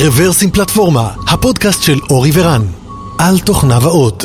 רוורסים פלטפורמה, הפודקאסט של אורי ורן, על תוכנה ועוד.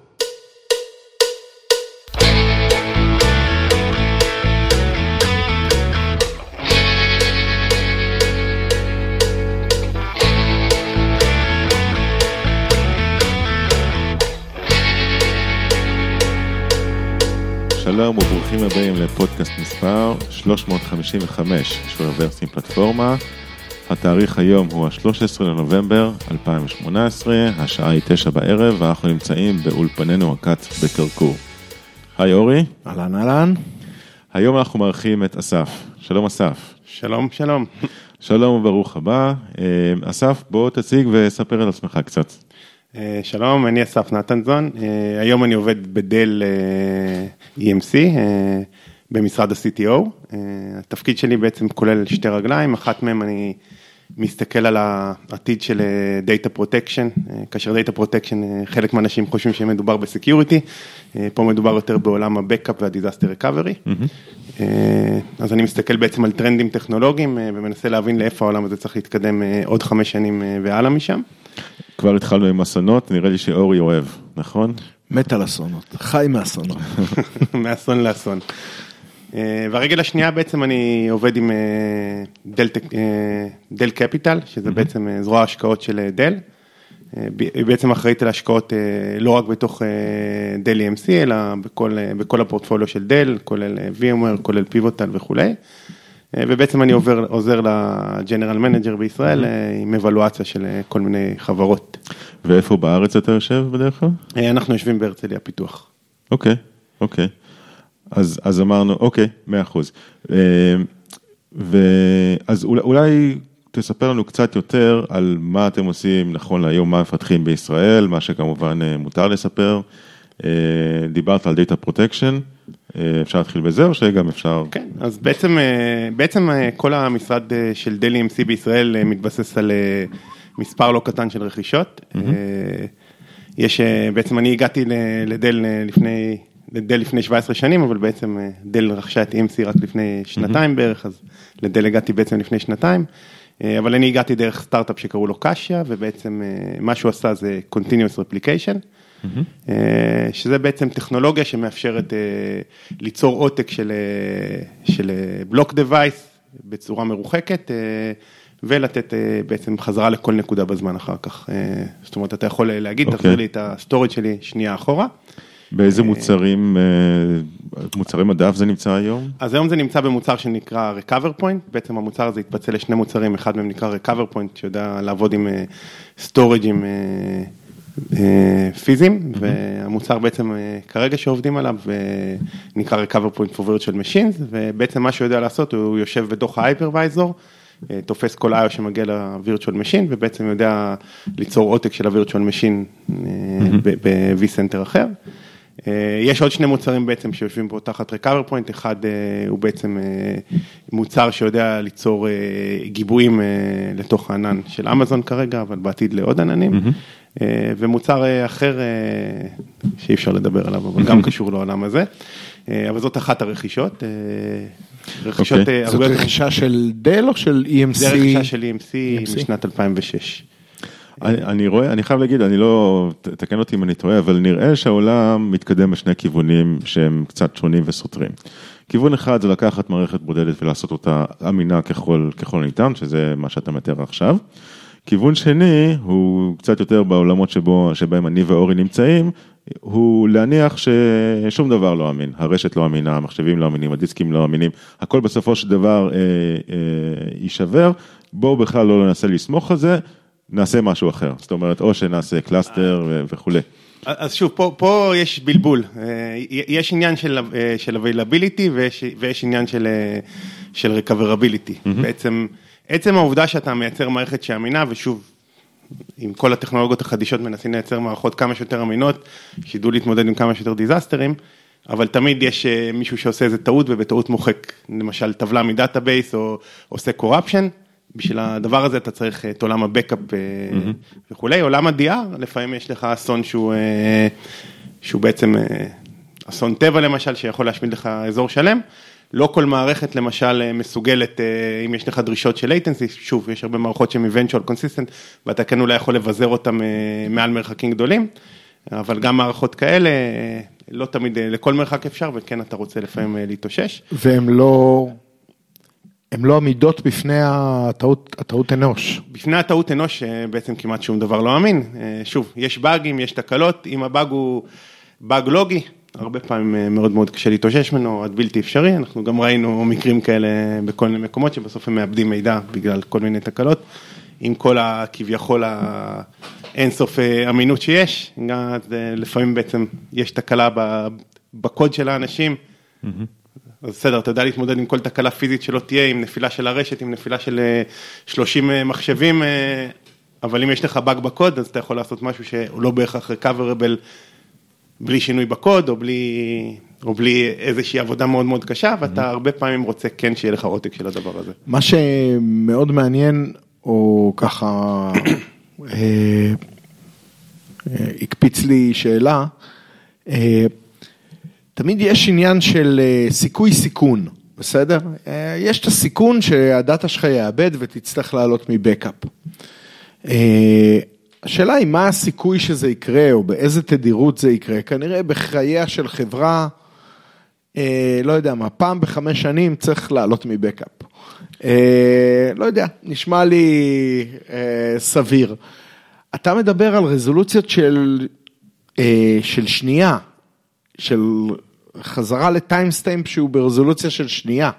שלום וברוכים הבאים לפודקאסט מספר 355 של רוורסים פלטפורמה. התאריך היום הוא ה-13 לנובמבר 2018, השעה היא 9 בערב, ואנחנו נמצאים באולפננו הקט בקרקור. היי אורי. אהלן אהלן. היום אנחנו מארחים את אסף. שלום אסף. שלום שלום. שלום וברוך הבא. אסף, בוא תציג וספר על עצמך קצת. שלום, אני אסף נתנזון. היום אני עובד בדל EMC, במשרד ה-CTO. התפקיד שלי בעצם כולל שתי רגליים, אחת מהם אני מסתכל על העתיד של Data Protection, כאשר Data Protection חלק מהאנשים חושבים שמדובר בסקיוריטי, פה מדובר יותר בעולם ה-Backup וה-Disaster Recovery, אז אני מסתכל בעצם על טרנדים טכנולוגיים ומנסה להבין לאיפה העולם הזה צריך להתקדם עוד 5 שנים והלאה משם. כבר התחלנו עם אסונות, נראה לי שאורי אוהב, נכון? מת על אסונות, חי מאסונות. מאסון לאסון. והרגל השנייה בעצם אני עובד עם דל קפיטל, שזה בעצם זרוע ההשקעות של דל. היא בעצם אחראית על ההשקעות לא רק בתוך דל EMC, אלא בכל הפורטפוליו של דל, כולל VMware, כולל פיבוטל וכו'. ובעצם אני עוזר לג'נרל מנג'ר בישראל עם אבלואציה של כל מיני חברות. ואיפה בארץ אתה יושב בדרך כלל? אנחנו יושבים בהרצליה פיתוח. אוקיי. אז אמרנו, אוקיי, 100%. אז אולי תספר לנו קצת יותר על מה אתם עושים נכון להיום, מה מפתחים בישראל, מה שכמובן מותר לספר. דיברת על Data Protection, אפשר להתחיל בזה או שגם אפשר? כן, אז בעצם כל המשרד של דל EMC בישראל מתבסס על מספר לא קטן של רכישות. בעצם אני הגעתי לדל לפני 17 שנים, אבל בעצם דל רכשה את EMC רק לפני שנתיים בערך, אז לדל הגעתי בעצם לפני שנתיים, אבל אני הגעתי דרך סטארט-אפ שקראו לו קשיה, ובעצם מה שהוא עשה זה Continuous Replication, שזה בעצם טכנולוגיה שמאפשרת ליצור עותק של בלוק דווייס בצורה מרוחקת, ולתת בעצם חזרה לכל נקודה בזמן אחר כך. זאת אומרת, אתה יכול להגיד, תחזיר לי את הסטורג' שלי שנייה אחורה. באיזה מוצרי מדף זה נמצא היום? אז היום זה נמצא במוצר שנקרא Recover Point, בעצם המוצר הזה התפצל לשני מוצרים, אחד מהם נקרא Recover Point, שיודע לעבוד עם סטורג'ים פיזיים, והמוצר בעצם כרגע שעובדים עליו, נקרא Recover Point for Virtual Machines, ובעצם מה שהוא יודע לעשות, הוא יושב בתוך ה-Hypervisor, תופס כל IO שמגיע ל-Virtual Machine, ובעצם יודע ליצור עותק של ה-Virtual Machine ב-vCenter אחר. יש עוד שני מוצרים בעצם שיושבים פה תחת Recover Point, אחד הוא בעצם מוצר שיודע ליצור גיבויים לתוך הענן של אמזון כרגע, אבל בעתיד לעוד עננים, ומוצר אחר שאי אפשר לדבר עליו, אבל גם קשור לעולם הזה, אבל זאת אחת הרכישות. זאת רכישה של דל או של EMC? זה רכישה של EMC משנת 2006. אני חייב להגיד, אני לא, תקן אותי אם אני טועה, אבל נראה שהעולם מתקדם בשני כיוונים שהם קצת שונים וסותרים. כיוון אחד זה לקחת מערכת בודדת ולעשות אותה אמינה ככל ניתן, שזה מה שאתה מתאר עכשיו. כיוון שני, הוא קצת יותר בעולמות שבהם אני ואורי נמצאים, הוא להניח ששום דבר לא אמין, הרשת לא אמינה, המחשבים לא אמינים, הדיסקים לא אמינים, הכל בסופו של דבר יישבר, בואו בכלל לא ננסה לסמוך על זה, נעשה משהו אחר, זאת אומרת, או שנעשה קלאסטר וכו'. אז שוב, פה יש בלבול, יש עניין של availability ויש עניין של recoverability, בעצם העובדה שאתה מייצר מערכת שאמינה, ושוב, עם כל הטכנולוגיות החדישות מנסים לייצר מערכות כמה שיותר אמינות, שידעו להתמודד עם כמה שיותר דיזסטרים, אבל תמיד יש מישהו שעושה איזה טעות, ובטעות מוחק, למשל טבלה מדאטאבייס, או עושה קורפשן, בשביל הדבר הזה אתה צריך את עולם הבקאפ וכולי, עולם ה-DR, לפעמים יש לך אסון שהוא בעצם אסון טבע למשל, שיכול להשמיד לך אזור שלם, לא כל מערכת למשל מסוגלת, אם יש לך דרישות של latency, שוב, יש הרבה מערכות שהן eventual consistent, ואתה כן אולי יכול לבזר אותם מעל מרחקים גדולים, אבל גם מערכות כאלה, לא תמיד לכל מרחק אפשר, וכן אתה רוצה לפעמים להתאושש. והן לא עמידות בפני הטעות אנוש. בפני הטעות אנוש בעצם כמעט שום דבר לא אמין. שוב, יש באגים, יש תקלות, אם הבאג הוא באג לוגי, הרבה פעמים מאוד מאוד קשה להתאושש ממנו, עד בלתי אפשרי, אנחנו גם ראינו מקרים כאלה בכל מיני מקומות, שבסוף הם מאבדים מידע בגלל כל מיני תקלות, עם כל כביכול האינסוף אמינות שיש, לפעמים בעצם יש תקלה בקוד של האנשים, אז בסדר, אתה יודע להתמודד עם כל תקלה פיזית שלא תהיה, עם נפילה של הרשת, עם נפילה של 30 מחשבים, אבל אם יש לך באג בקוד, אז אתה יכול לעשות משהו שהוא לא בהכרח recoverable, בלי שינוי בקוד, או בלי איזושהי עבודה מאוד מאוד קשה, ואתה הרבה פעמים רוצה כן שיהיה לך עותק של הדבר הזה. מה שמאוד מעניין, או ככה, הקפיץ לי שאלה, תמיד יש עניין של סיכוי סיכון, בסדר? יש את הסיכון שהדאטה שלך יאבד ותצטרך לעלות מבקאפ. השאלה היא מה הסיכוי שזה יקרה, או באיזה תדירות זה יקרה, כנראה בחייה של חברה, לא יודע מה, פעם ב5 שנים צריך לעלות מבקאפ. לא יודע, נשמע לי סביר. אתה מדבר על רזולוציות של שנייה, של חזרה לטיימסטיימפ שהוא ברזולוציה של שנייה.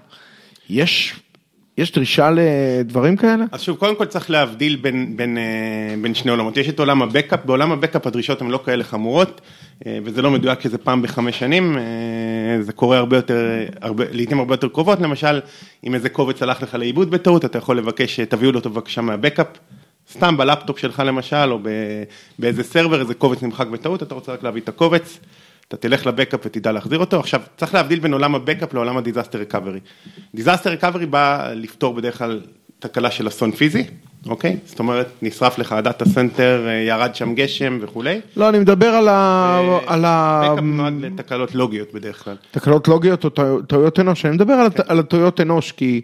יש דרישה לדברים כאלה? אז שוב, קודם כל צריך להבדיל בין שני עולמות. יש את עולם הבקאפ, בעולם הבקאפ הדרישות הן לא כאלה חמורות, וזה לא מדויק שזה פעם ב5 שנים, זה קורה לעתים הרבה יותר קרובות, למשל, אם איזה קובץ הלך לך לאיבוד בטעות, אתה יכול לבקש, תביאו לו אותו בבקשה מהבקאפ, סתם בלפטופ שלך למשל, או באיזה סרבר, איזה קובץ נמחק בטעות, אתה רוצה רק להביא את הקובץ, אתה תלך לבקאפ ותדע להחזיר אותו. עכשיו, צריך להבדיל בין עולם הבקאפ לעולם הדיזסטר ריקאברי. דיזסטר ריקאברי בא לפתור בדרך כלל תקלה של אסון פיזי, אוקיי? זאת אומרת, נשרף לך הדאטה סנטר, ירד שם גשם וכולי. לא, אני מדבר על בקאפ נועד לתקלות לוגיות בדרך כלל. תקלות לוגיות או טעויות אנוש. אני מדבר על הטעויות אנוש, כי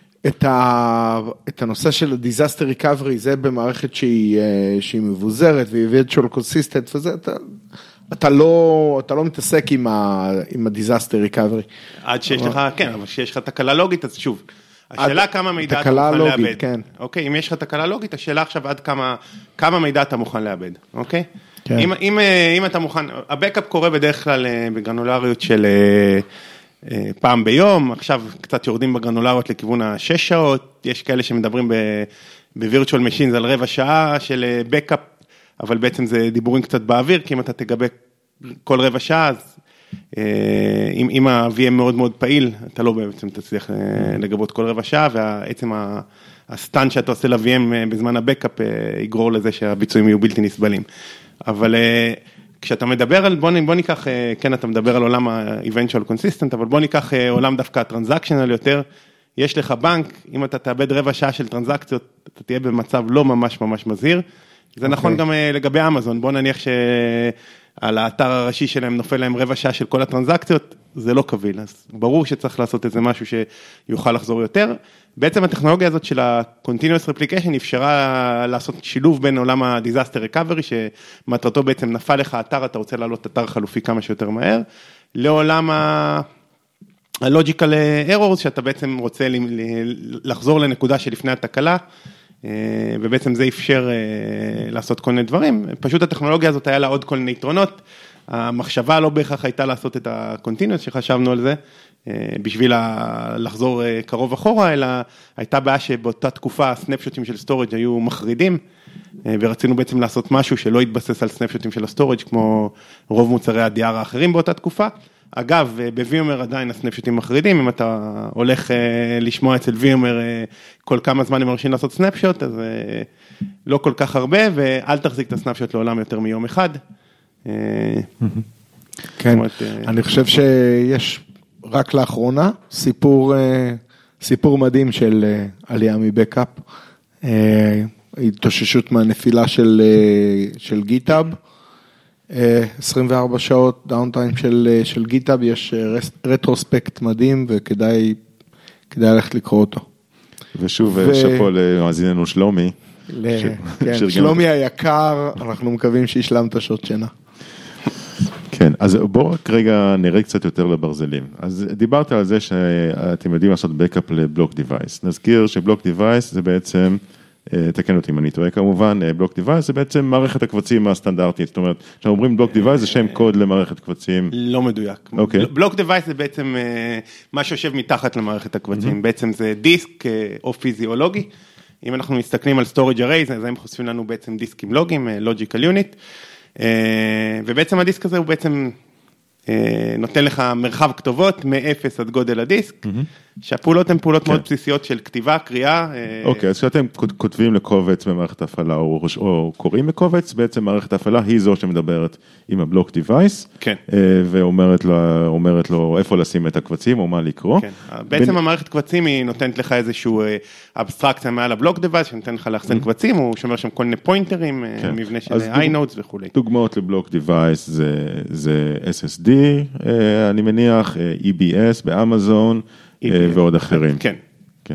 את הנושא של הדיזסטר ריקאברי, זה במערכת שהיא מבוזרת, והיא virtual consistent, וזה אתה לא מתעסק עם הדיזסטר ריקאברי. עד שיש לך, כן, אבל שיש לך תקלה לוגית, אז שוב, השאלה כמה מידע אתה מוכן לאבד. כן. אוקיי, אם יש לך תקלה לוגית, השאלה עכשיו עד כמה מידע אתה מוכן לאבד, אוקיי? כן. אם אתה מוכן, הבקאפ קורה בדרך כלל בגרנולריות של פעם ביום, עכשיו קצת יורדים בגרנולריות לכיוון 6 שעות, יש כאלה שמדברים ב-virtual machines על רבע שעה של בקאפ, אבל בעצם זה דיבורים קצת באוויר, כי אם אתה תגבה כל רבע שעה, אז אם ה-VM מאוד מאוד פעיל, אתה לא בעצם תצליח לגבות כל רבע שעה, ובעצם הסטן שאתה עושה ל-VM בזמן הבקאפ, יגרור לזה שהביצועים יהיו בלתי נסבלים. אבל כשאתה מדבר על, בוא ניקח, כן, אתה מדבר על עולם ה-eventual consistent, אבל בוא ניקח עולם דווקא הטרנזקשיונל יותר, יש לך בנק, אם אתה תאבד רבע שעה של טרנזקציות, אתה תהיה במצב לא ממש ממש מזהיר, זה נכון גם לגבי אמזון, בוא נניח שעל האתר הראשי שלהם נופל להם רבע שעה של כל הטרנזקציות, זה לא קביל, אז ברור שצריך לעשות איזה משהו שיוכל לחזור יותר. בעצם הטכנולוגיה הזאת של ה-Continuous Replication אפשרה לעשות שילוב בין עולם ה-Disaster Recovery, שמטרתו בעצם נפל לך אתר, אתה רוצה לעלות אתר חלופי כמה שיותר מהר, לעולם ה-Logical Errors, שאתה בעצם רוצה לחזור לנקודה שלפני התקלה, ובעצם זה אפשר לעשות כל מיני דברים, פשוט הטכנולוגיה הזאת היה לה עוד כל מיני יתרונות, המחשבה לא בהכרח הייתה לעשות את ה-Continuous שחשבנו על זה, בשביל לחזור קרוב אחורה, אלא הייתה בעיה שבאותה תקופה הסנפשוטים של סטורג' היו מחרידים, ורצינו בעצם לעשות משהו שלא יתבסס על סנפשוטים של הסטורג' כמו רוב מוצרי ה-DR האחרים באותה תקופה, אגב, ב-VMware עדיין הסנפשוטים מחרידים, אם אתה הולך לשמוע אצל VMware כל כמה זמן הם מרשים לעשות סנפשוט, אז לא כל כך הרבה, ואל תחזיק את הסנפשוט לעולם יותר מיום אחד. כן, אני חושב שיש רק לאחרונה סיפור מדהים של עלייה מבקאפ, התאוששות מהנפילה של גיטאב, 24 שעות דאונטיים של גיטאב, יש רטרוספקט מדהים וכדאי ללכת לקרוא אותו. ושוב, שפו למאזיננו שלומי. שלומי היקר, אנחנו מקווים שישלמת שעות שינה. כן, אז בואו רק רגע נראה קצת יותר לברזלים. אז דיברת על זה שאתם יודעים לעשות בקאפ לבלוק דיווייס. נזכיר שבלוק דיווייס זה בעצם, תקן אותי אם אני טועה כמובן, בלוק דיווייס זה בעצם מערכת הקבצים הסטנדרטית. זאת אומרת, כשאנחנו אומרים בלוק דיווייס זה שם קוד למערכת קבצים. לא מדויק. בלוק דיווייס זה בעצם מה שיושב מתחת למערכת הקבצים. בעצם זה דיסק או פיזיולוגי. אם אנחנו מסתכלים על storage arrays, אז הם חושפים לנו בעצם דיסקים לוגיים, logical unit. ובעצם הדיסק הזה הוא בעצם נותן לך מרחב כתובות מאפס עד גודל הדיסק, שהפעולות הן פעולות מאוד בסיסיות של כתיבה, קריאה. אוקיי, אז כשאתם כותבים לקובץ במערכת ההפעלה או קוראים לקובץ, בעצם מערכת ההפעלה היא זו שמדברת עם הבלוק דיווייס, ואומרת לו איפה לשים את הקבצים או מה לקרוא. בעצם המערכת קבצים היא נותנת לך איזשהו אבסטרקציה מעל הבלוק דיווייס, שנותן לך לאחסן קבצים, הוא שומר שם כל מיני פוינטרים, מבנה של iNotes וכו'. דוגמאות לבלוק דיווייס זה SSD, אני מניח, EBS באמזון, ועוד אחרים. כן. כן.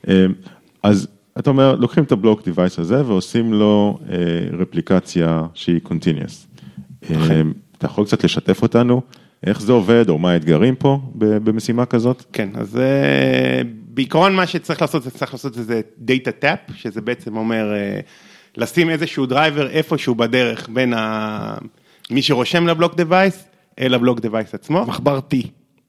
אז אתה אומר, לוקחים את הבלוק דיווייס הזה ועושים לו רפליקציה שהיא continuous. אתה יכול קצת לשתף אותנו, איך זה עובד או מה האתגרים פה במשימה כזאת? כן, אז בעיקרון מה שצריך לעשות, זה data tap, שזה בעצם אומר לשים איזשהו דרייבר איפשהו בדרך בין מי שרושם לבלוק דיווייס אל הבלוק דיווייס עצמו. מחבר T.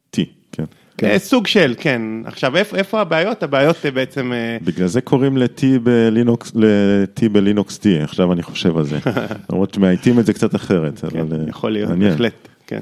כן. סוג של, כן. עכשיו, איפה הבעיות? הבעיות בעצם... בגלל זה קוראים ל-T בלינוקס T, עכשיו אני חושב על זה. למרות שמעיתים את זה קצת אחרת. כן, יכול להיות, בהחלט, כן.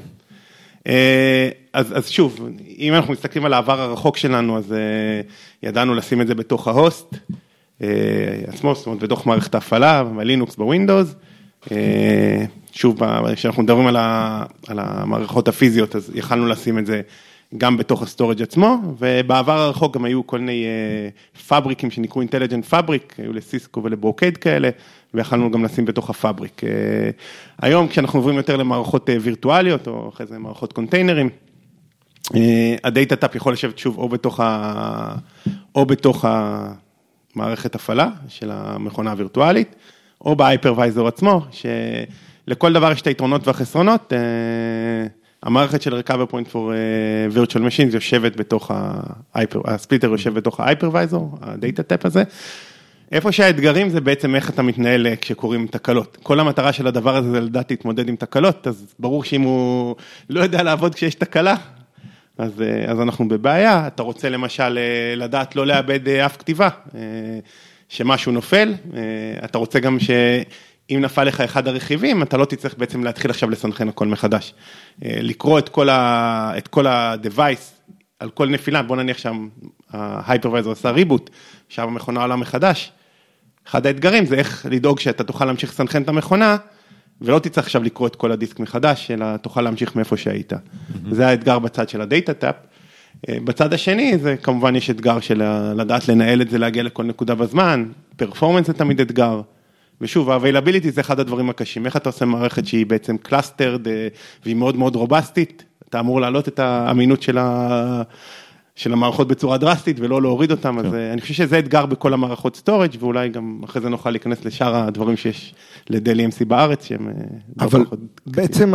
אז שוב, אם אנחנו מסתכלים על העבר הרחוק שלנו, אז ידענו לשים את זה בתוך ההוסט, עצמו, זאת אומרת, בתוך מערכת ההפעלה, בלינוקס, בווינדוס. שוב, כשאנחנו מדברים על המערכות הפיזיות, אז יכלנו לשים את זה גם בתוך הסטורג' עצמו, ובעבר הרחוק גם היו כל מיני פאבריקים שנקראו אינטליג'נט פאבריק, היו לסיסקו ולברוקייד כאלה, ויכלנו גם לשים בתוך הפאבריק. היום כשאנחנו עוברים יותר למערכות וירטואליות, או אחרי זה מערכות קונטיינרים, הדאטה טאפ יכול לשבת שוב או בתוך המערכת הפעלה של המכונה הווירטואלית, או בהייפרוויזור עצמו, שלכל דבר יש את היתרונות והחסרונות, המערכת של Recover Point for Virtual Machines יושבת בתוך הספליטר יושב בתוך ההייפרוויזור, הדאטה טאפ הזה. איפה שהאתגרים זה בעצם איך אתה מתנהל כשקוראים תקלות. כל המטרה של הדבר הזה זה לדעת להתמודד עם תקלות, אז ברור שאם הוא לא יודע לעבוד כשיש תקלה, אז אנחנו בבעיה. אתה רוצה למשל לדעת לא לאבד אף כתיבה, שמשהו נופל, אתה רוצה גם אם נפל לך אחד הרכיבים, אתה לא תצטרך בעצם להתחיל עכשיו לסנכרן הכל מחדש. לקרוא את כל ה-device על כל נפילה, בוא נניח שם ההייפרוויזור עשה ריבוט, עכשיו המכונה עולה מחדש. אחד האתגרים זה איך לדאוג שאתה תוכל להמשיך לסנכרן את המכונה, ולא תצטרך עכשיו לקרוא את כל הדיסק מחדש, אלא תוכל להמשיך מאיפה שהיית. זה האתגר בצד של הדאטה טאפ. בצד השני, זה כמובן יש אתגר של לדעת לנהל את זה, להגיע לכל נקודה בזמן, פרפורמנס זה תמיד אתגר. ושוב, ה-availability זה אחד הדברים הקשים. איך אתה עושה מערכת שהיא בעצם קלאסטרד, והיא מאוד מאוד רובסטית, אתה אמור להעלות את האמינות של המערכות בצורה דרסטית, ולא להוריד אותם, אז אני חושב שזה אתגר בכל המערכות סטורג', ואולי גם אחרי זה נוכל להיכנס לשאר הדברים שיש לדל EMC בארץ, שהם... אבל בעצם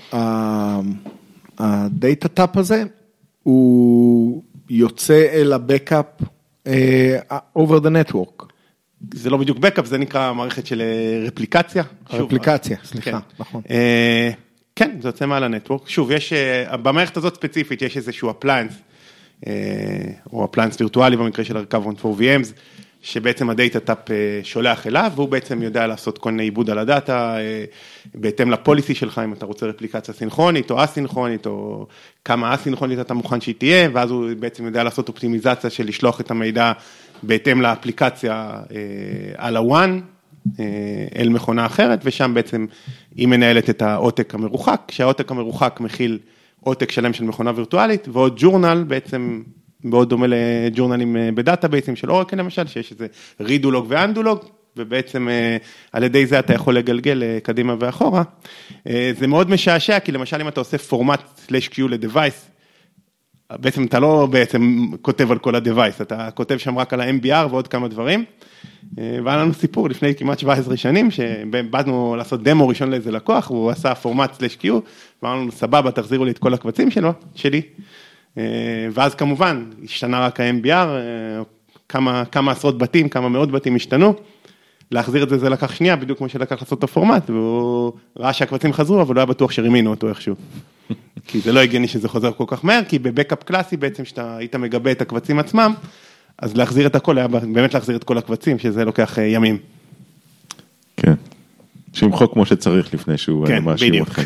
הדאטה טאפ הזה, הוא יוצא אל הבקאפ over the network. זה לא בדיוק בקאפ, זה נקרא מערכת של רפליקציה. רפליקציה, סליחה, נכון. כן, זה יוצא מעל הנטוורק. שוב, במערכת הזאת ספציפית יש איזשהו אפליינס, או אפליינס וירטואלי במקרה של Recover Point for VMs, שבעצם הדאטה טאפ שולח אליו, והוא בעצם יודע לעשות כל מיני עיבוד על הדאטה, בהתאם לפוליסי שלך, אם אתה רוצה רפליקציה סינכרונית או אסינכרונית, או כמה אסינכרונית אתה מוכן שהיא תהיה, ואז הוא בעצם יודע לעשות אופטימיזציה של לשלוח את המידע בהתאם לאפליקציה על הוואן, אל מכונה אחרת, ושם בעצם היא מנהלת את העותק המרוחק, כשהעותק המרוחק מכיל עותק שלם של מכונה וירטואלית, ועוד ג'ורנל בעצם, מאוד דומה לג'ורנלים בדאטאבייסים של אורקל למשל, שיש איזה רידולוג ואנדולוג, ובעצם על ידי זה אתה יכול לגלגל קדימה ואחורה. זה מאוד משעשע, כי למשל אם אתה עושה פורמט/Q לדווייס, בעצם אתה לא בעצם כותב על כל הדווייס, אתה כותב שם רק על ה-MBR ועוד כמה דברים, והיה לנו סיפור לפני כמעט 17 שנים, שבאנו לעשות דמו ראשון לאיזה לקוח, והוא עשה פורמט/Q, ואמרנו לנו, סבבה, תחזירו לי את כל הקבצים שלי, ואז כמובן, השתנה רק ה-MBR, כמה עשרות בתים, כמה מאות בתים השתנו, להחזיר את זה לקח שנייה, בדיוק כמו שלקח לעשות את הפורמט, והוא ראה שהקבצים חזרו, אבל לא היה בטוח שרימינו אותו איכשהו. כי זה לא הגיוני שזה חוזר כל כך מהר, כי בבקאפ קלאסי בעצם, שאתה היית מגבה את הקבצים עצמם, אז להחזיר את הכל, היה באמת להחזיר את כל הקבצים, שזה לוקח ימים. כן. שימחוק כמו שצריך לפני שהוא מאשים אתכם.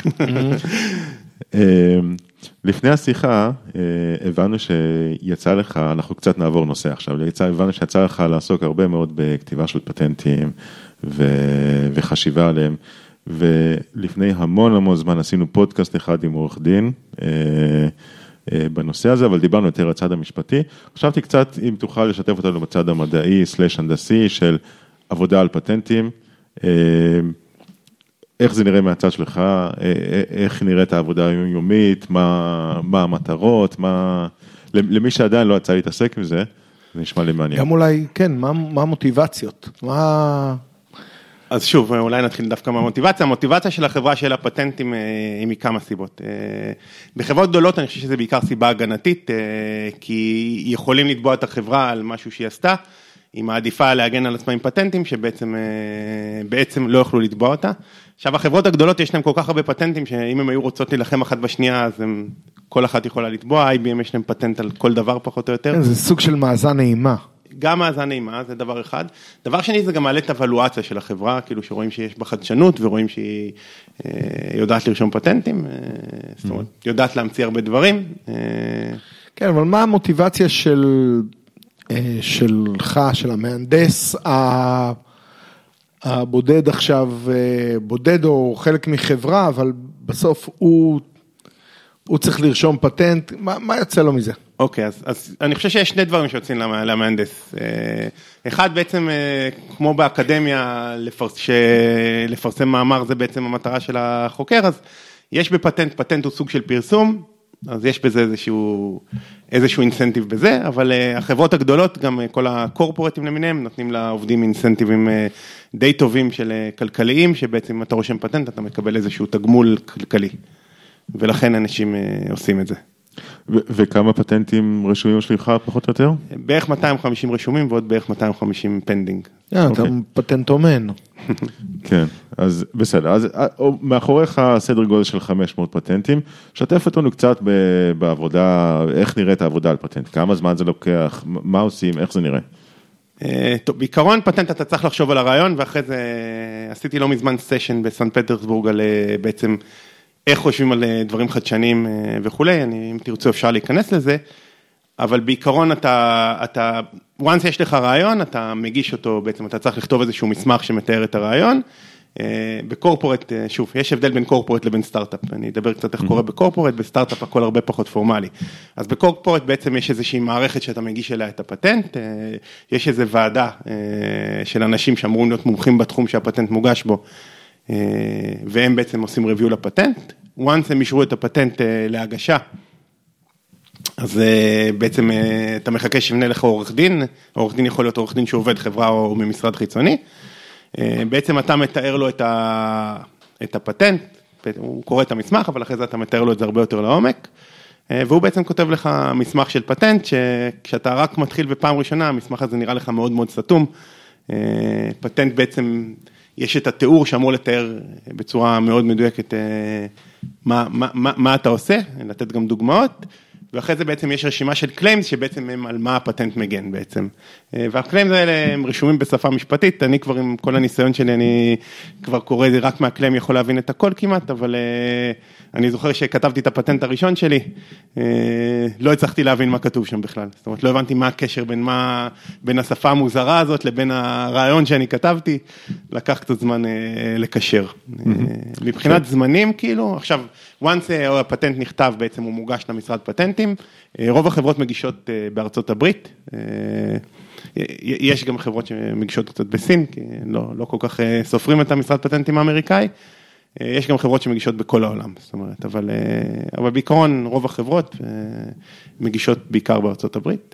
לפני השיחה, הבנו שיצא לך, אנחנו קצת נעבור נושא עכשיו, הבנו שיצא לך לעסוק הרבה מאוד בכתיבה של פטנטים וחשיבה עליהם, ולפני המון זמן עשינו פודקאסט אחד עם עורך דין בנושא הזה, אבל דיברנו יותר הצד המשפטי. חשבתי קצת אם תוכל לשתף אותנו בצד המדעי/הנדסי של עבודה על פטנטים, איך זה נראה מהצד שלך, איך נראית העבודה היומיומית, מה המטרות, למי שעדיין לא יצא להתעסק עם זה, זה נשמע לי מעניין. גם אולי, כן, מה המוטיבציות? אז שוב, אולי נתחיל דווקא מהמוטיבציה. המוטיבציה של החברה של הפטנטים היא מכמה סיבות. בחברות גדולות אני חושב שזה בעיקר סיבה הגנתית, כי יכולים לתבוע את החברה על משהו שהיא עשתה, היא מעדיפה להגן על עצמה עם פטנטים, שבעצם לא יוכלו לתבוע אותה. עכשיו, החברות הגדולות יש להם כל כך הרבה פטנטים, שאם הם היו רוצות להילחם אחת בשנייה, אז כל אחת יכולה לתבוע, IBM יש להם פטנט על כל דבר פחות או יותר. זה סוג של מאזן נעימה. גם מאזן נעימה, זה דבר אחד. דבר שני, זה גם מעלה את הוולואציה של החברה, כאילו שרואים שיש בה חדשנות, ורואים שהיא יודעת לרשום פטנטים, זאת אומרת, יודעת להמציא הרבה דברים. כן, אבל מה המוטיבציה שלך, של המהנדס הבודד עכשיו, בודד או חלק מחברה, אבל בסוף הוא צריך לרשום פטנט, מה יוצא לו מזה? אוקיי, אז אני חושב שיש שני דברים שיוצאים למהנדס. אחד בעצם, כמו באקדמיה, לפרסם מאמר, זה בעצם המטרה של החוקר, אז יש בפטנט, פטנט הוא סוג של פרסום, אז יש בזה איזשהו אינסנטיב בזה, אבל החברות הגדולות, גם כל הקורפורטים למיניהם, נותנים לעובדים אינסנטיבים די טובים של כלכליים, שבעצם אם אתה רושם פטנט, אתה מקבל איזשהו תגמול כלכלי, ולכן אנשים עושים את זה. וכמה פטנטים רשומים שלך פחות או יותר? בערך 250 רשומים ועוד בערך 250 פנדינג. אתה פטנטומן. כן, אז בסדר. אז מאחוריך סדר גודל של 500 פטנטים. שתף אותנו קצת בעבודה, איך נראית העבודה על פטנט? כמה זמן זה לוקח? מה עושים? איך זה נראה? טוב, בעיקרון פטנט אתה צריך לחשוב על הרעיון, ואחרי זה עשיתי לא מזמן סשן בסן פטרסבורג על בעצם איך חושבים על דברים חדשניים וכולי, אם תרצו אפשר להיכנס לזה, אבל בעיקרון once יש לך רעיון, אתה מגיש אותו, בעצם אתה צריך לכתוב איזשהו מסמך שמתאר את הרעיון, בקורפורט, שוב, יש הבדל בין קורפורט לבין סטארט-אפ, אני אדבר קצת איך קורה בקורפורט, בסטארט-אפ הכל הרבה פחות פורמלי, אז בקורפורט בעצם יש איזושהי מערכת שאתה מגיש אליה את הפטנט, יש איזו ועדה של אנשים שאמורים להיות מומחים בתחום שהפטנט מוגש בו, והם בעצם עושים ריוויו לפטנט, once הם אישרו את הפטנט להגשה, אז בעצם אתה מחכה שיבנה לך עורך דין יכול להיות עורך דין שעובד חברה או ממשרד חיצוני, בעצם אתה מתאר לו את הפטנט, הוא קורא את המסמך, אבל אחרי זה אתה מתאר לו את זה הרבה יותר לעומק, והוא בעצם כותב לך מסמך של פטנט, שכשאתה רק מתחיל בפעם ראשונה, המסמך הזה נראה לך מאוד מאוד סתום, פטנט בעצם יש את התיאור שאמור לתאר בצורה מאוד מדויקת מה אתה עושה, לתת גם דוגמאות, ואחרי זה בעצם יש רשימה של קליימס שבעצם הם על מה הפטנט מגן בעצם. והקליימס האלה הם רשומים בשפה משפטית, אני כבר עם כל הניסיון שלי, אני כבר קורא זה רק מהקליים יכול להבין את הכל כמעט, אבל אני זוכר שכתבתי את הפטנט הראשון שלי, לא הצלחתי להבין מה כתוב שם בכלל. זאת אומרת, לא הבנתי מה הקשר בין השפה המוזרה הזאת לבין הרעיון שאני כתבתי, לקח קצת זמן לקשר. מבחינת זמנים, כאילו, עכשיו, once הפטנט נכתב, בעצם הוא מוגש למשרד פטנטים, רוב החברות מגישות בארצות הברית, יש גם חברות שמגישות קצת בסין, כי לא כל כך סופרים את המשרד פטנטים האמריקאי, יש גם חברות שמגישות בכל העולם, זאת אומרת, אבל בעיקרון רוב החברות מגישות בעיקר בארצות הברית.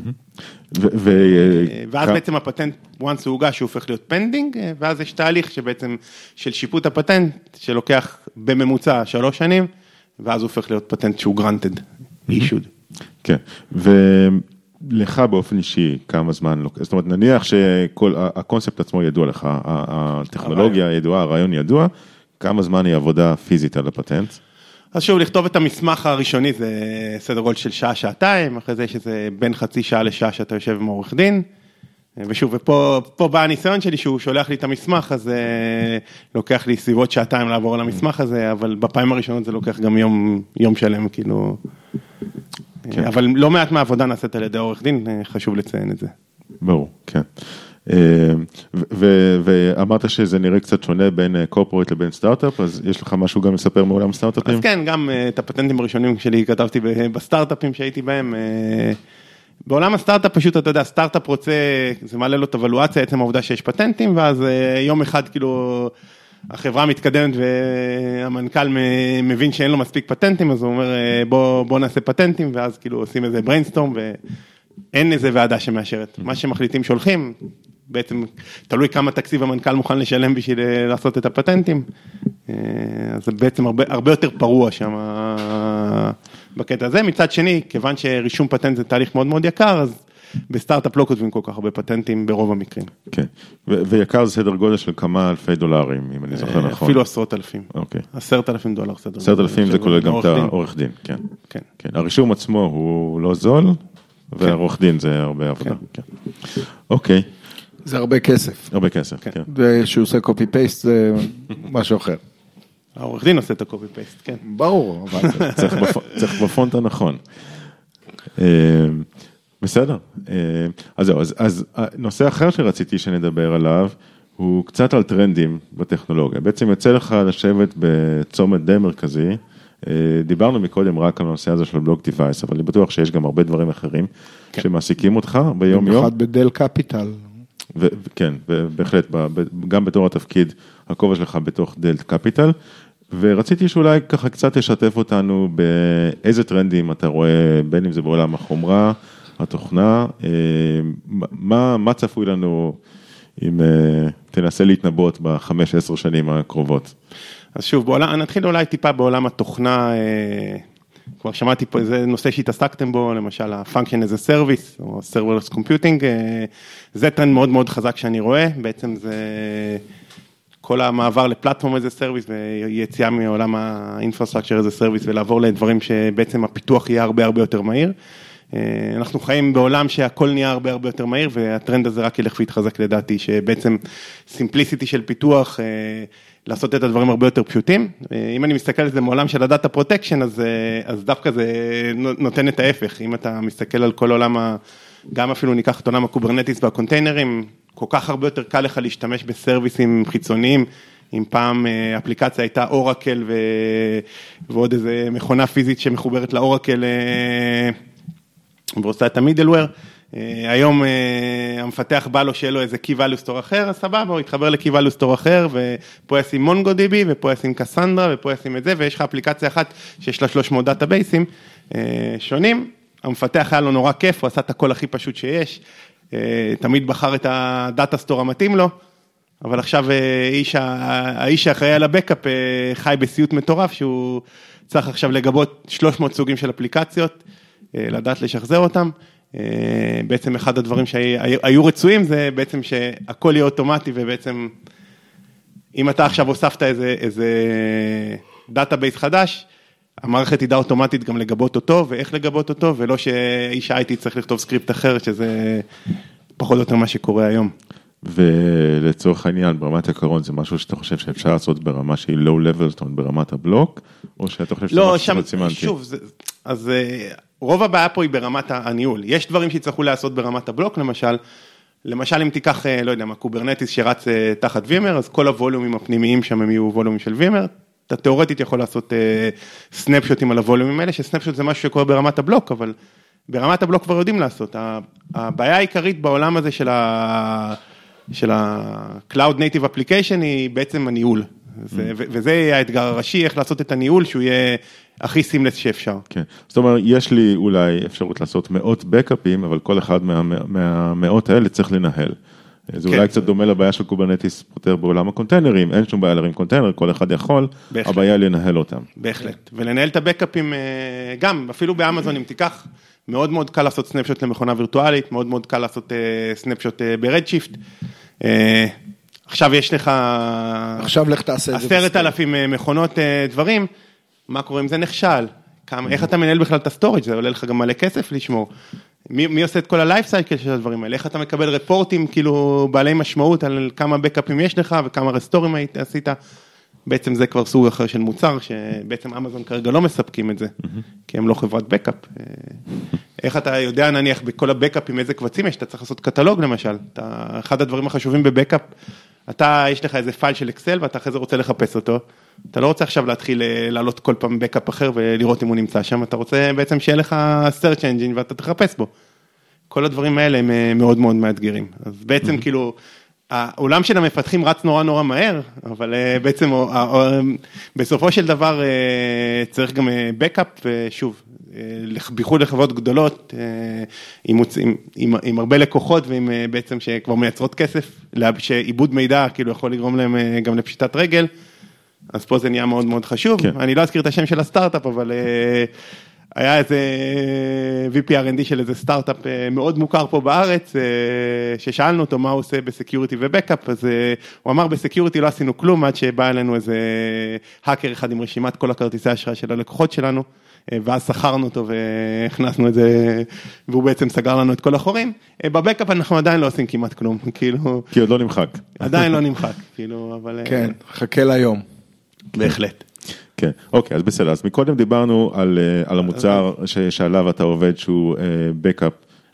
ואז בעצם הפטנט, once הוא הוגש, הוא הופך להיות פנדינג, ואז יש תהליך שבעצם של שיפוט הפטנט, שלוקח בממוצע 3 שנים, ואז הוא הופך להיות פטנט שהוא granted, issued. כן, ולך באופן אישי, כמה זמן, זאת אומרת, נניח שכל הקונספט עצמו ידוע לך, הטכנולוגיה ידועה, הרעיון ידוע, כמה זמן היא עבודה פיזית על הפטנט? אז שוב, לכתוב את המסמך הראשוני זה סדר גודל של שעה-שעתיים, אחרי זה שזה בין חצי שעה לשעה שאתה יושב עם עורך דין, ושוב, ופה בא הניסיון שלי שהוא שולח לי את המסמך, אז לוקח לי סביבות שעתיים לעבור על המסמך הזה, אבל בפעמים הראשונות זה לוקח גם יום שלם, כאילו, אבל לא מעט מהעבודה נעשית על ידי עורך דין, חשוב לציין את זה. ברור, כן. ואמרת שזה נראה קצת שונה בין קורפורט לבין סטארט-אפ, אז יש לך משהו גם לספר מעולם סטארט-אפים? אז כן, גם את הפטנטים הראשונים שלי כתבתי בסטארט-אפים שהייתי בהם. בעולם הסטארט-אפ פשוט, אתה יודע, סטארט-אפ רוצה, זה מעלה לו את הוולואציה, עצם העובדה שיש פטנטים, ואז יום אחד כאילו החברה מתקדמת והמנכ"ל מבין שאין לו מספיק פטנטים, אז הוא אומר בוא נעשה פטנטים, ואז כאילו עושים איזה בריינסטורם ואין איזה ועדה שמאשרת. מה שמחליטים שולחים, בעצם תלוי כמה תקציב המנכ"ל מוכן לשלם בשביל לעשות את הפטנטים, אז זה בעצם הרבה יותר פרוע שם בקטע הזה. מצד שני, כיוון שרישום פטנט זה תהליך מאוד מאוד יקר, אז בסטארט-אפ לא כותבים כל כך הרבה פטנטים ברוב המקרים. כן, ויקר זה סדר גודל של כמה אלפי דולרים, אם אני זוכר נכון. אפילו 10,000. אוקיי. $10,000 סדר. 10,000 זה כולל גם את העורך דין, כן. כן. הרישום עצמו הוא לא זול, והעורך דין זה הרבה עבודה. אוקיי. זה הרבה כסף. הרבה כסף, כן. ושהוא עושה קופי פייסט זה משהו אחר. העורך דין עושה את הקופי פייסט, כן. ברור, אבל צריך בפונט הנכון. בסדר. אז זהו, אז נושא אחר שרציתי שנדבר עליו, הוא קצת על טרנדים בטכנולוגיה. בעצם יוצא לך לשבת בצומת די מרכזי, דיברנו מקודם רק על הנושא הזה של בלוק דיווייס, אבל אני בטוח שיש גם הרבה דברים אחרים שמעסיקים אותך ביום יום. במיוחד בדל קפיטל. כן, בהחלט, גם בתור התפקיד, הכובע שלך בתוך דלת קפיטל, ורציתי שאולי ככה קצת תשתף אותנו באיזה טרנדים אתה רואה, בין אם זה בעולם החומרה, התוכנה, מה צפוי לנו אם תנסה להתנבאות ב5-10 שנים הקרובות? אז שוב, נתחיל אולי טיפה בעולם התוכנה, כבר שמעתי פה, זה נושא שהתעסקתם בו, למשל ה-Function as a Service, או Serverless Computing, זה טרנד מאוד מאוד חזק שאני רואה, בעצם זה כל המעבר לפלטפורם as a Service, ויציאה מעולם ה-Infrastructure as a Service, ולעבור לדברים שבעצם הפיתוח יהיה הרבה הרבה יותר מהיר. אנחנו חיים בעולם שהכל נהיה הרבה הרבה יותר מהיר, והטרנד הזה רק ילך ויתחזק לדעתי, שבעצם סימפליסיטי של פיתוח, לעשות את הדברים הרבה יותר פשוטים. אם אני מסתכל על זה מעולם של הדאטה פרוטקשן, אז דווקא זה נותן את ההפך. אם אתה מסתכל על כל עולם, גם אפילו ניקח את עולם הקוברנטיס והקונטיינרים, כל כך הרבה יותר קל לך להשתמש בסרוויסים חיצוניים, אם פעם אפליקציה הייתה אורקל ועוד איזה מכונה פיזית שמחוברת לאורקל, ועושה את המידלוור, היום המפתח בא לו שיהיה לו איזה key value store אחר, אז סבבה, הוא יתחבר ל-key value store אחר, ופה ישים MongoDB, ופה ישים קסנדרה, ופה ישים את זה, ויש לך אפליקציה אחת שיש לה 300 דאטאבייסים שונים, המפתח היה לו נורא כיף, הוא עשה את הכל הכי פשוט שיש, תמיד בחר את הדאטה סטור המתאים לו, אבל עכשיו האיש שאחראי על הבקאפ חי בסיוט מטורף, שהוא צריך עכשיו לגבות 300 סוגים של אפליקציות, לדעת לשחזר אותם, בעצם אחד הדברים שהיו רצויים זה בעצם שהכל יהיה אוטומטי ובעצם אם אתה עכשיו הוספת איזה דאטאבייס חדש, המערכת תדע אוטומטית גם לגבות אותו ואיך לגבות אותו ולא שאיש IT צריך לכתוב סקריפט אחר שזה פחות או יותר מה שקורה היום. ולצורך העניין, ברמת העיקרון, זה משהו שאתה חושב שאפשר לעשות ברמה שהיא low level, זאת אומרת, ברמת הבלוק, או שאתה חושב שזה משהו מאוד סימנטי? שוב, אז רוב הבעיה פה היא ברמת הניהול. יש דברים שיצטרכו לעשות ברמת הבלוק, למשל אם תיקח, לא יודע מה, קוברנטיס שרץ תחת וימר, אז כל הווליומים הפנימיים שם הם יהיו ווליומים של וימר, אתה תיאורטית יכול לעשות סנפשוטים על הווליומים האלה, שסנפשוט זה משהו שקורה ברמת הבלוק, אבל ברמת הבלוק כבר יודעים לעשות. הבעיה העיקרית בעולם הזה של ה-Cloud Native Application היא בעצם הניהול, וזה האתגר הראשי, איך לעשות את הניהול שהוא יהיה הכי סימלס שאפשר. כן, זאת אומרת, יש לי אולי אפשרות לעשות מאות בקאפים, אבל כל אחד מהמאות האלה צריך לנהל. זה אולי קצת דומה לבעיה של קוברנטיס פותר בעולם הקונטיינרים, אין שום בעיה להרים קונטיינר, כל אחד יכול, הבעיה היא לנהל אותם. בהחלט, ולנהל את הבקאפים גם, אפילו באמזון אם תיקח, מאוד מאוד קל לעשות סנפשוט למכונה וירטואלית, מאוד מאוד קל לעשות סנפשוט ברדשיפט, עכשיו יש לך... עכשיו לך תעשה את זה. 10,000 מכונות דברים, מה קורה אם זה נכשל? איך אתה מנהל בכלל את הסטורג'? זה עולה לך גם מלא כסף לשמור. מי עושה את כל הלייף סייקל של הדברים האלה? איך אתה מקבל רפורטים כאילו בעלי משמעות על כמה בקאפים יש לך וכמה רסטורים עשית? בעצם זה כבר סוג אחר של מוצר, שבעצם אמזון כרגע לא מספקים את זה, כי הם לא חברת בקאפ. איך אתה יודע נניח בכל הבקאפים איזה קבצים יש, אתה צריך לעשות קטלוג למשל. אחד הדברים החשובים בבקאפ, יש לך איזה פייל של אקסל ואתה אחרי זה רוצה לחפש אותו. אתה לא רוצה עכשיו להתחיל לעלות כל פעם בקאפ אחר ולראות אם הוא נמצא שם, אתה רוצה בעצם שיהיה לך search engine ואתה תחפש בו. כל הדברים האלה הם מאוד מאוד מאתגרים. אז בעצם כאילו, העולם של המפתחים רץ נורא נורא מהר, אבל בעצם בסופו של דבר צריך גם בקאפ, ושוב, בייחוד לחברות גדולות, עם הרבה לקוחות, ועם בעצם שכבר מייצרות כסף, שעיבוד מידע כאילו יכול לגרום להם גם לפשיטת רגל, אז פה זה נהיה מאוד מאוד חשוב. אני לא אזכיר את השם של הסטארט-אפ, אבל היה איזה VP R&D של איזה סטארט-אפ מאוד מוכר פה בארץ, ששאלנו אותו מה הוא עושה בסקיוריטי ובקאפ, אז הוא אמר בסקיוריטי לא עשינו כלום, עד שבא אלינו איזה האקר אחד עם רשימת כל הכרטיסי האשראי של הלקוחות שלנו, ואז שכרנו אותו והכנסנו את זה, והוא בעצם סגר לנו את כל החורים. בבקאפ אנחנו עדיין לא עושים כמעט כלום, כאילו... כי עוד לא נמחק. עדיין לא נמחק, כאילו, אבל... כן, חכה ליום. בהחלט. כן, אוקיי, אז בסדר, אז מקודם דיברנו על המוצר שעליו אתה עובד שהוא בקאפ,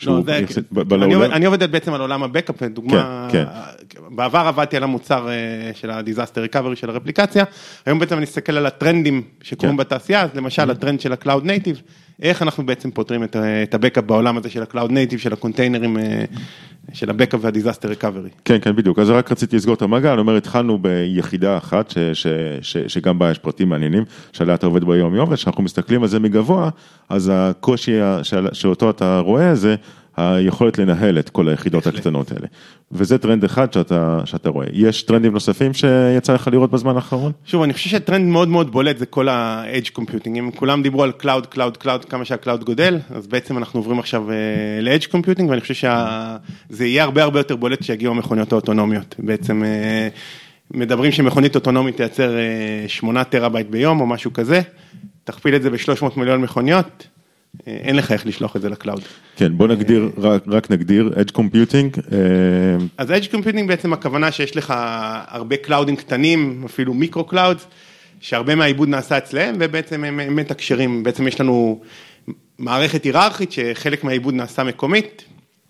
אני עובדת בעצם על עולם הבקאפ, דוגמה, בעבר עבדתי על המוצר של ה-Disaster Recovery של הרפליקציה, היום בעצם אני אסתכל על הטרנדים שקורים בתעשייה, אז למשל הטרנד של ה-Cloud Native, איך אנחנו בעצם פותרים את הבקאפ בעולם הזה של ה-Cloud Native, של הקונטיינרים, של הבקאפ וה-Disaster Recovery. כן, כן, בדיוק, אז רק רציתי לסגור את המעגל, אני אומר, התחלנו ביחידה אחת, שגם בה יש פרטים מעניינים, שעליה אתה עובד ביום יום, ושאנחנו מסתכלים על זה מגבוה, אז הקושי שאותו אתה רואה זה, היכולת לנהל את כל היחידות הקטנות האלה. וזה טרנד אחד שאתה רואה. יש טרנדים נוספים שיצא לך לראות בזמן האחרון? שוב, אני חושב שטרנד מאוד מאוד בולט זה כל ה-Edge Computing. אם כולם דיברו על Cloud, כמה שה-Cloud גודל, אז בעצם אנחנו עוברים עכשיו ל-Edge Computing, ואני חושב שזה יהיה הרבה הרבה יותר בולט שיגיעו המכוניות האוטונומיות. בעצם מדברים שמכונית אוטונומית תייצר 8 טראבייט ביום או משהו כזה, תכפיל את זה ב-300 מיליון מכוניות, אין לך איך לשלוח את זה לקלאוד. כן, בוא נגדיר, רק נגדיר, Edge Computing. אז Edge Computing בעצם הכוונה שיש לך הרבה קלאודים קטנים, אפילו מיקרו-קלאוד, שהרבה מהעיבוד נעשה אצלהם, ובעצם הם מתקשרים, בעצם יש לנו מערכת היררכית, שחלק מהעיבוד נעשה מקומית,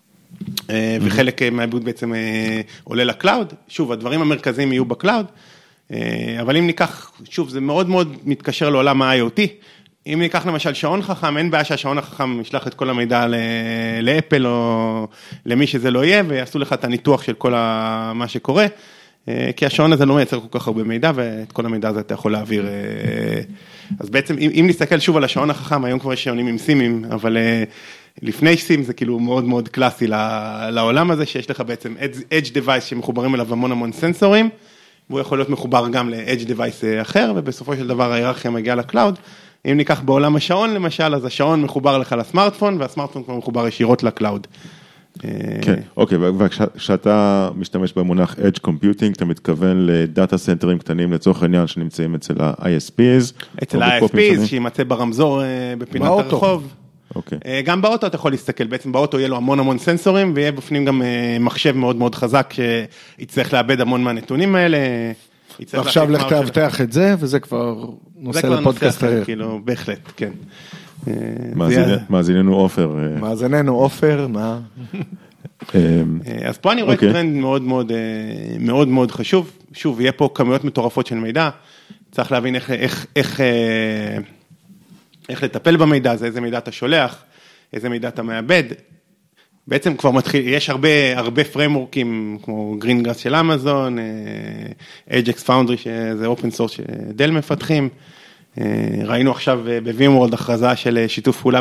וחלק מהעיבוד בעצם עולה לקלאוד. שוב, הדברים המרכזיים יהיו בקלאוד, אבל אם ניקח, שוב, זה מאוד מאוד מתקשר לעולם ה-IoT, אם ניקח למשל שעון חכם, אין בעיה שהשעון החכם ישלח את כל המידע לאפל או למי שזה לא יהיה, ויעשו לך את הניתוח של כל מה שקורה, כי השעון הזה לא מייצר כל כך הרבה מידע, ואת כל המידע הזה אתה יכול להעביר. אז בעצם, אם נסתכל שוב על השעון החכם, היום כבר יש שעונים עם סימים, אבל לפני סים זה כאילו מאוד מאוד קלאסי לעולם הזה, שיש לך בעצם Edge Device שמחוברים אליו המון המון סנסורים, והוא יכול להיות מחובר גם ל-Edge Device אחר, ובסופו של דבר ההיררכיה מגיעה לקלאוד. אם ניקח בעולם השעון למשל, אז השעון מחובר לך לסמארטפון, והסמארטפון כבר מחובר ישירות לקלאוד. כן, אוקיי, וכשאתה משתמש במונח Edge Computing, אתה מתכוון לדאטה סנטרים קטנים לצורך העניין שנמצאים אצל ה-ISPs. אצל ה-ISPs, שימצא ברמזור בפינת הרחוב. אוקיי. גם באוטו אתה יכול להסתכל, בעצם באוטו יהיה לו המון סנסורים, ויהיה בפנים גם מחשב מאוד מאוד חזק, שיצטרך לאבד המון מהנתונים האלה. ועכשיו לך תאבטח את זה, וזה כבר נושא לפודקאסט אחר. כאילו, בהחלט, כן. מאזיננו עופר. מאזיננו עופר, מה? אז פה אני רואה טרנד מאוד מאוד חשוב. שוב, יהיה פה כמויות מטורפות של מידע, צריך להבין איך לטפל במידע הזה, איזה מידע אתה שולח, איזה מידע אתה מאבד. בעצם כבר מתחיל, יש הרבה פריימורקים, כמו גרינגראס של אמזון, אייג'קס פאונדרי, שזה אופן סורס שדל מפתחים. ראינו עכשיו ב-VMworld הכרזה של שיתוף פעולה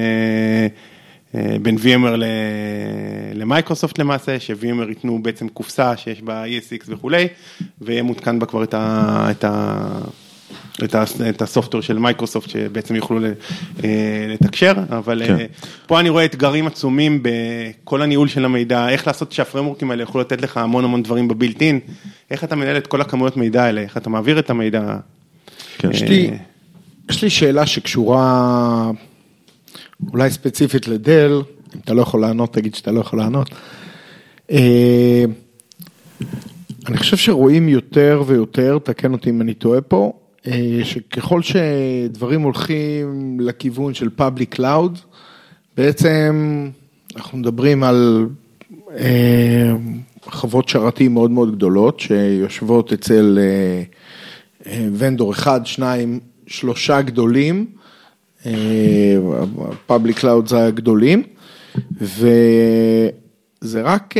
בין VMware למייקרוסופט למעשה, ש-VMware ייתנו בעצם קופסה שיש בה ESX וכולי, ויהיה מותקן בה כבר את הסופטוור של מייקרוסופט, שבעצם יוכלו לתקשר, אבל פה אני רואה אתגרים עצומים בכל הניהול של המידע, איך לעשות שהפריימורקים האלה יוכלו לתת לך המון דברים בבילט-אין, איך אתה מנהל את כל הכמויות מידע האלה, איך אתה מעביר את המידע. יש לי שאלה שקשורה אולי ספציפית לדל, אם אתה לא יכול לענות, תגיד שאתה לא יכול לענות. אני חושב שרואים יותר ויותר, תקן אותי אם אני טועה פה, שככל שדברים הולכים לכיוון של public cloud, בעצם אנחנו מדברים על חוות שרתים מאוד מאוד גדולות, שיושבות אצל ונדור 1, 2, 3 גדולים, public cloud זה הגדולים, וזה רק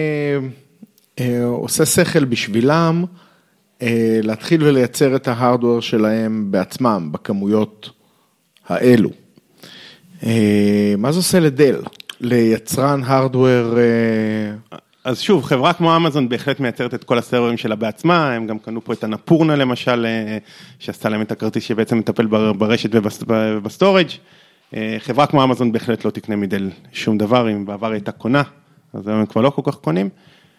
עושה שכל בשבילם, להתחיל ולייצר את ההארדוור שלהם בעצמם, בכמויות האלו. מה זה עושה לדל? ליצרן הארדוור? אז שוב, חברה כמו אמזון בהחלט מייצרת את כל הסרברים שלה בעצמה, הם גם קנו פה את הנפורנה למשל, שעשתה להם את הכרטיס שבעצם מטפל ברשת ובסטורג'. חברה כמו אמזון בהחלט לא תקנה מדל שום דבר, אם בעבר הייתה קונה, אז הם כבר לא כל כך קונים.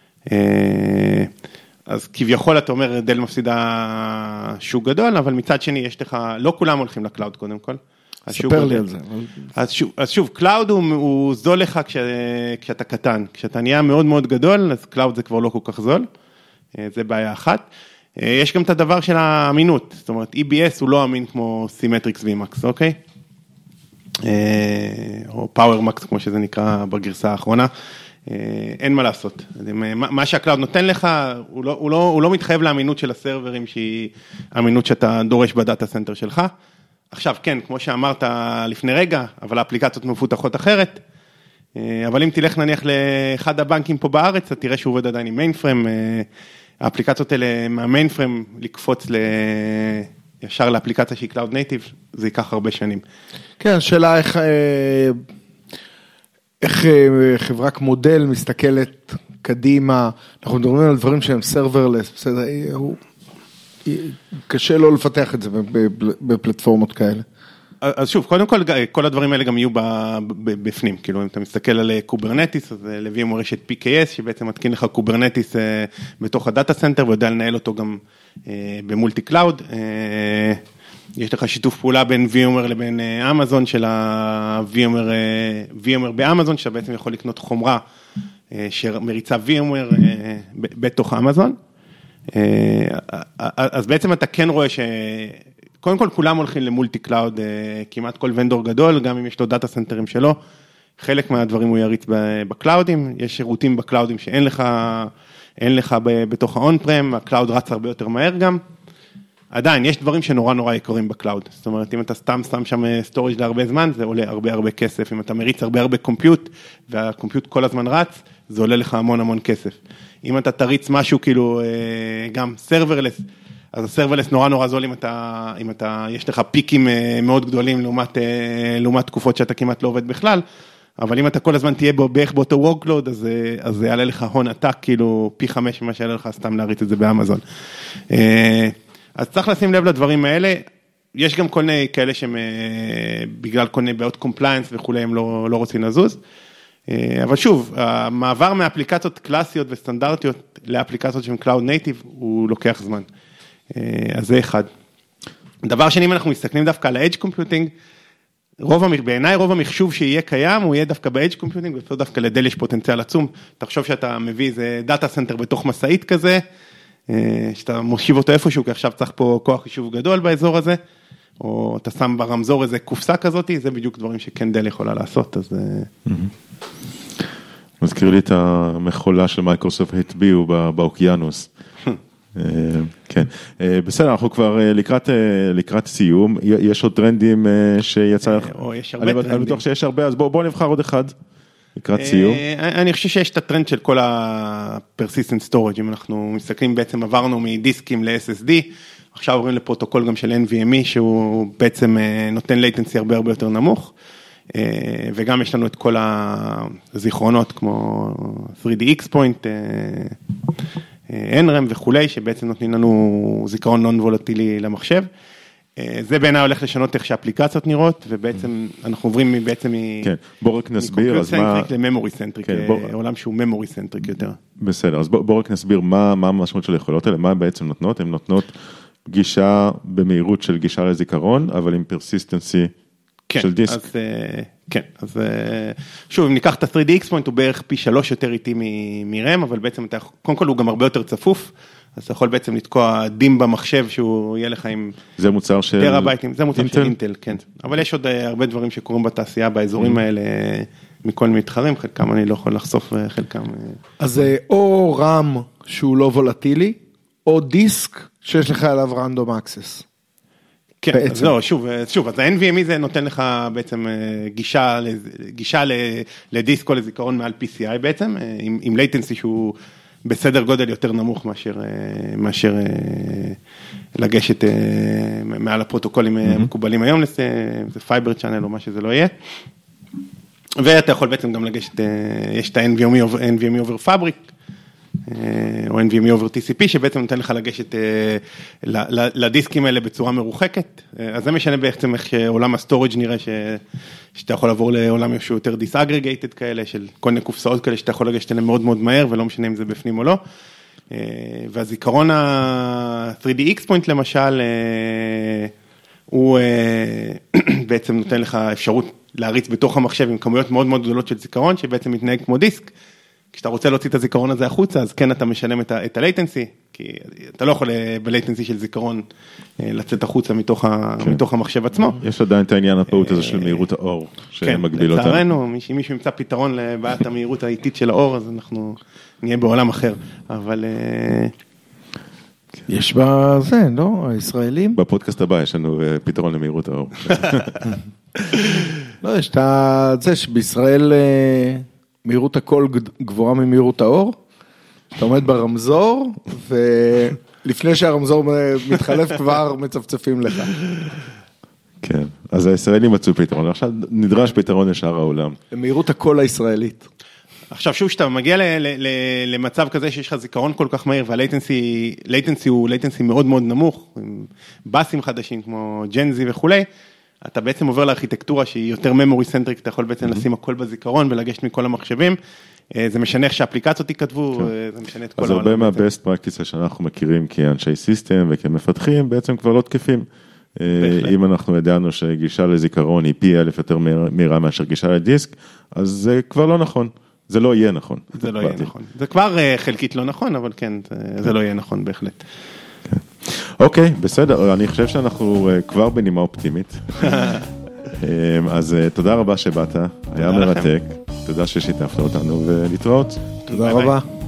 אז כביכול אתה אומר, דל מפסידה שוק גדול, אבל מצד שני יש לך, לא כולם הולכים לקלאוד קודם כל. ספר לי על זה. אז שוב, קלאוד הוא זול לך כשאתה קטן, כשאתה נהיה מאוד מאוד גדול, אז קלאוד זה כבר לא כל כך זול, זה בעיה אחת. יש גם את הדבר של האמינות, זאת אומרת, EBS הוא לא אמין כמו Symmetrix VMAX, אוקיי? או PowerMax כמו שזה נקרא בגרסה האחרונה. אין מה לעשות. מה שהקלאוד נותן לך, הוא לא מתחייב לאמינות של הסרברים, שהיא אמינות שאתה דורש בדאטה סנטר שלך. עכשיו, כן, כמו שאמרת לפני רגע, אבל האפליקציות מפותחות אחרת, אבל אם תלך נניח לאחד הבנקים פה בארץ, אתה תראה שהוא עובד עדיין עם מיינפרם, האפליקציות האלה מהמיינפרם לקפוץ ישר לאפליקציה שהיא קלאוד נייטיב, זה ייקח הרבה שנים. כן, השאלה איך חברה כמו דל מסתכלת קדימה, אנחנו מדברים על דברים שהם סרברלס, בסדר, קשה לא לפתח את זה בפלטפורמות כאלה. אז שוב, קודם כל הדברים האלה גם יהיו בפנים, כאילו אם אתה מסתכל על קוברנטיס, אז ל-VMware יש את PKS, שבעצם מתקין לך קוברנטיס בתוך הדאטה סנטר, ויודע לנהל אותו גם במולטי קלאוד, יש לך שיתוף פעולה בין VMware לבין אמזון, של ה-VMware באמזון, שאתה בעצם יכול לקנות חומרה שמריצה VMware בתוך אמזון. אז בעצם אתה כן רואה שקודם כל כולם הולכים למולטי קלאוד, כמעט כל ונדור גדול, גם אם יש לו דאטה סנטרים שלו, חלק מהדברים הוא יריץ בקלאודים, יש שירותים בקלאודים שאין לך בתוך האון-פרם, הקלאוד רץ הרבה יותר מהר גם. עדיין, יש דברים שנורא יקרים בקלאוד, זאת אומרת, אם אתה סתם שם סטורג' להרבה זמן, זה עולה הרבה כסף, אם אתה מריץ הרבה קומפיוט, והקומפיוט כל הזמן רץ, זה עולה לך המון כסף. אם אתה תריץ משהו כאילו, גם סרברלס, אז הסרברלס נורא זול אם יש לך פיקים מאוד גדולים, לעומת תקופות שאתה כמעט לא עובד בכלל, אבל אם אתה כל הזמן תהיה בערך באותו workload, אז זה יעלה לך הון עתק, כאילו פי 5 ממה שיעלה לך סתם להריץ את זה באמזון. אז צריך לשים לב לדברים האלה, יש גם כל מיני כאלה שהם, בגלל כל מיני בעיות קומפליינס וכולי, הם לא רוצים לזוז, אבל שוב, המעבר מאפליקציות קלאסיות וסטנדרטיות לאפליקציות שהן Cloud Native, הוא לוקח זמן. אז זה אחד. דבר שני, אם אנחנו מסתכלים דווקא על ה-Edge Computing, בעיניי רוב המחשוב שיהיה קיים, הוא יהיה דווקא ב-Edge Computing, ולא דווקא לדל יש פוטנציאל עצום. תחשוב שאתה מביא איזה דאטה סנטר בתוך מסעית כזה, שאתה מושיב אותו איפשהו, כי עכשיו צריך פה כוח חישוב גדול באזור הזה, או אתה שם ברמזור איזה קופסה כזאת, זה בדיוק דברים שכן דל יכולה לעשות, אז... מזכיר לי את המחולה של מייקרוסופט הטביעו באוקיינוס. כן, בסדר, אנחנו כבר לקראת סיום, יש עוד טרנדים שיצא לך? יש הרבה טרנדים. אני בטוח שיש הרבה, אז בואו נבחר עוד אחד, לקראת סיום. אני חושב שיש את הטרנד של כל ה-persistent storage, אם אנחנו מסתכלים בעצם עברנו מדיסקים ל-SSD, עכשיו עוברים לפרוטוקול גם של NVMe, שהוא בעצם נותן latency הרבה הרבה יותר נמוך, וגם יש לנו את כל הזיכרונות כמו 3D X-Point, NRAM וכולי, שבעצם נותנים לנו זיכרון נון וולטילי למחשב. זה בעיניי הולך לשנות איך שהאפליקציות נראות, ובעצם אנחנו עוברים בעצם כן, בוא רק נסביר, אז מה... לממורי סנטריק, עולם שהוא ממורי סנטריק יותר. בסדר, אז בוא רק נסביר מה המשמעות של היכולות האלה, מה בעצם נותנות, הן נותנות גישה במהירות של גישה לזיכרון, אבל עם פרסיסטנסי של דיסק. כן, אז שוב, אם ניקח את ה-3D X-Point, הוא בערך פי 3 יותר איטי מרם, אבל בעצם קודם כל הוא גם הרבה יותר צפוף, אז אתה יכול בעצם לתקוע דים במחשב שהוא יהיה לך עם... זה מוצר של... טראבייטים, זה מוצר של אינטל, כן. אבל יש עוד הרבה דברים שקורים בתעשייה באזורים האלה, מכל מתחרים, חלקם אני לא יכול לחשוף, חלקם... אז או רם שהוא לא וולטילי, או דיסק שיש לך עליו רנדום אקסס. כן, אז לא, שוב, אז ה-NVMe זה נותן לך בעצם גישה לדיסק או לזיכרון מעל PCI בעצם, עם latency שהוא בסדר גודל יותר נמוך מאשר לגשת מעל הפרוטוקולים המקובלים היום, זה Fiber Channel או מה שזה לא יהיה. ואתה יכול בעצם גם לגשת, יש את ה-NVMe over Fabric, או NVMe over TCP, שבעצם נותן לך לגשת לדיסקים האלה בצורה מרוחקת, אז זה משנה בעצם איך עולם הסטורג' נראה, שאתה יכול לעבור לעולם שהוא יותר disaggregated כאלה, של כל מיני קופסאות כאלה, שאתה יכול לגשת אליהם מאוד מאוד מהר, ולא משנה אם זה בפנים או לא, והזיכרון ה-3D X-Point למשל, הוא בעצם נותן לך אפשרות להריץ בתוך המחשב עם כמויות מאוד מאוד גדולות של זיכרון, שבעצם מתנהג כמו דיסק, כשאתה רוצה להוציא את הזיכרון הזה החוצה, אז כן אתה משלם את ה-latency, כי אתה לא יכול ב-latency של זיכרון לצאת החוצה מתוך המחשב עצמו. יש עדיין את העניין הפעוט הזה של מהירות האור, שמגביל אותה. כן, לצערנו, אם מישהו ימצא פתרון לבעיית המהירות האיטית של האור, אז אנחנו נהיה בעולם אחר, אבל... יש בזה, לא? הישראלים? בפודקאסט הבא יש לנו פתרון למהירות האור. לא, יש את זה שבישראל... מהירות הקול גבוהה ממהירות האור, אתה עומד ברמזור, ולפני שהרמזור מתחלף כבר מצפצפים לך. כן, אז הישראלים מצאו פתרון, עכשיו נדרש פתרון לשאר העולם. מהירות הקול הישראלית. עכשיו שוב, שאתה מגיע למצב כזה שיש לך זיכרון כל כך מהיר, והלייטנסי הוא לייטנסי מאוד מאוד נמוך, עם בסים חדשים כמו ג'נזי וכולי, אתה בעצם עובר לארכיטקטורה שהיא יותר memory centric, אתה יכול בעצם לשים הכל בזיכרון ולגשת מכל המחשבים, זה משנה איך שהאפליקציות ייכתבו, זה משנה את כל העולם. אז הרבה מה-best practices שאנחנו מכירים כאנשי סיסטם וכמפתחים, בעצם כבר לא תקפים. אם אנחנו ידענו שגישה לזיכרון היא פי 1000 יותר מהירה מאשר גישה לדיסק, אז זה כבר לא נכון, זה לא יהיה נכון. זה לא יהיה נכון. זה כבר חלקית לא נכון, אבל כן, זה לא יהיה נכון בהחלט. אוקיי, בסדר, אני חושב שאנחנו כבר בנימה אופטימית, אז תודה רבה שבאת, היה מרתק, תודה ששיתפת אותנו ולהתראות. תודה רבה.